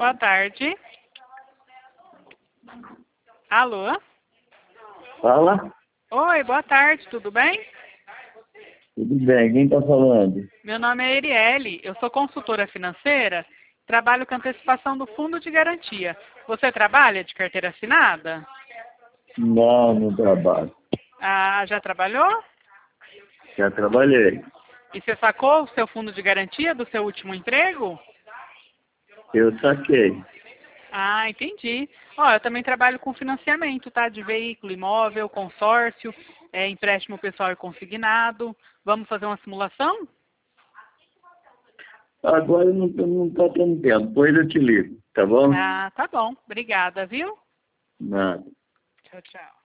Boa tarde. Alô? Fala? Oi, boa tarde, tudo bem? Tudo bem, quem está falando? Meu nome é Erielle, eu sou consultora financeira, trabalho com antecipação do fundo de garantia. Você trabalha de carteira assinada? Não, não trabalho. Ah, já trabalhou? Já trabalhei. E você sacou o seu fundo de garantia do seu último emprego? Eu saquei. Ah, entendi. Ó, eu também trabalho com financiamento, tá? De veículo, imóvel, consórcio, empréstimo pessoal e consignado. Vamos fazer uma simulação? Agora não tá tendo tempo, depois eu te ligo, tá bom? Ah, tá bom. Obrigada, viu? Nada. Tchau, tchau.